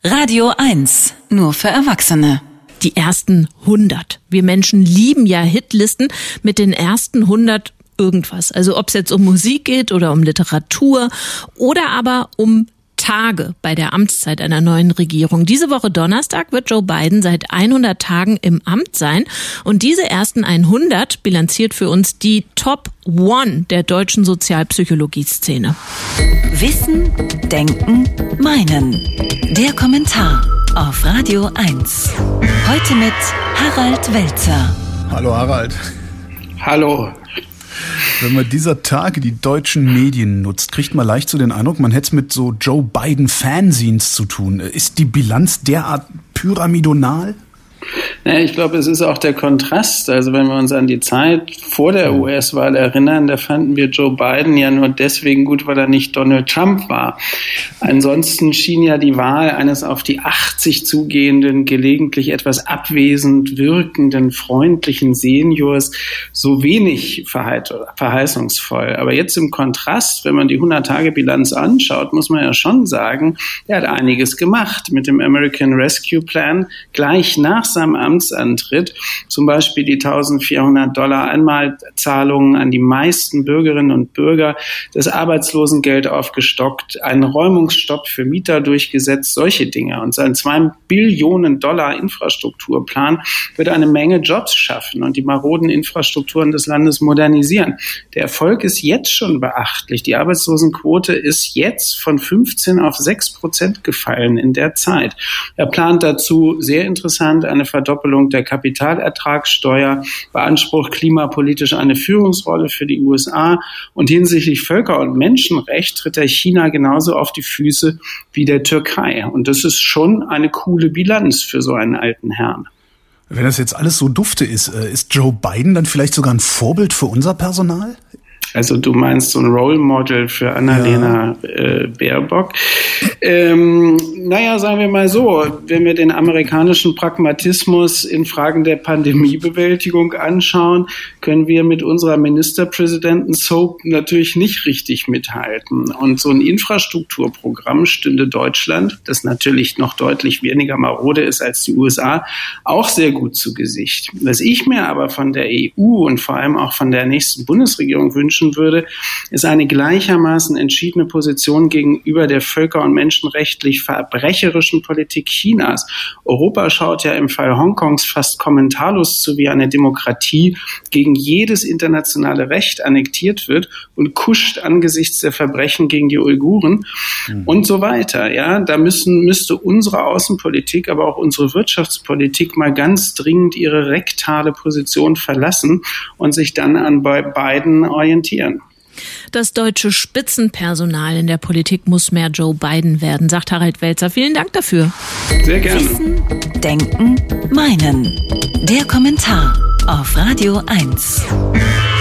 Radio 1, nur für Erwachsene. Die ersten 100. Wir Menschen lieben ja Hitlisten mit den ersten 100 irgendwas. Also ob es jetzt um Musik geht oder um Literatur oder aber um Tage bei der Amtszeit einer neuen Regierung. Diese Woche Donnerstag wird Joe Biden seit 100 Tagen im Amt sein. Und diese ersten 100 bilanziert für uns die Top 1 der deutschen Sozialpsychologie-Szene. Wissen, Denken, Meinen. Der Kommentar auf Radio 1. Heute mit Harald Welzer. Hallo Harald. Hallo. Wenn man dieser Tage die deutschen Medien nutzt, kriegt man leicht so den Eindruck, man hätte es mit so Joe Biden-Fanzines zu tun. Ist die Bilanz derart pyramidonal? Naja, ich glaube, es ist auch der Kontrast. Also wenn wir uns an die Zeit vor der US-Wahl erinnern, da fanden wir Joe Biden ja nur deswegen gut, weil er nicht Donald Trump war. Ansonsten schien ja die Wahl eines auf die 80 zugehenden, gelegentlich etwas abwesend wirkenden, freundlichen Seniors so wenig verheißungsvoll. Aber jetzt im Kontrast, wenn man die 100-Tage-Bilanz anschaut, muss man ja schon sagen, er hat einiges gemacht mit dem American Rescue Plan gleich nach seinem Amtsantritt, zum Beispiel die $1.400 Einmalzahlungen an die meisten Bürgerinnen und Bürger, das Arbeitslosengeld aufgestockt, einen Räumungsstopp für Mieter durchgesetzt, solche Dinge. Und sein $2 Billionen Infrastrukturplan wird eine Menge Jobs schaffen und die maroden Infrastrukturen des Landes modernisieren. Der Erfolg ist jetzt schon beachtlich. Die Arbeitslosenquote ist jetzt von 15 auf 6% gefallen in der Zeit. Er plant dazu, sehr interessant, eine Verdoppelung der Kapitalertragssteuer, beansprucht klimapolitisch eine Führungsrolle für die USA und hinsichtlich Völker- und Menschenrecht tritt er China genauso auf die Füße wie der Türkei. Und das ist schon eine coole Bilanz für so einen alten Herrn. Wenn das jetzt alles so dufte ist Joe Biden dann vielleicht sogar ein Vorbild für unser Personal? Also du meinst so ein Role Model für Annalena Baerbock. Naja, sagen wir mal so, wenn wir den amerikanischen Pragmatismus in Fragen der Pandemiebewältigung anschauen, können wir mit unserer Ministerpräsidenten-Soap natürlich nicht richtig mithalten. Und so ein Infrastrukturprogramm stünde Deutschland, das natürlich noch deutlich weniger marode ist als die USA, auch sehr gut zu Gesicht. Was ich mir aber von der EU und vor allem auch von der nächsten Bundesregierung wünschen würde, ist eine gleichermaßen entschiedene Position gegenüber der völker- und menschenrechtlich verbrecherischen Politik Chinas. Europa schaut ja im Fall Hongkongs fast kommentarlos zu, wie eine Demokratie gegen jedes internationale Recht annektiert wird und kuscht angesichts der Verbrechen gegen die Uiguren und so weiter. Ja, da müsste unsere Außenpolitik, aber auch unsere Wirtschaftspolitik mal ganz dringend ihre rektale Position verlassen und sich dann an Biden orientieren. Das deutsche Spitzenpersonal in der Politik muss mehr Joe Biden werden, sagt Harald Welzer. Vielen Dank dafür. Sehr gerne. Wissen, Denken, Meinen. Der Kommentar auf Radio 1.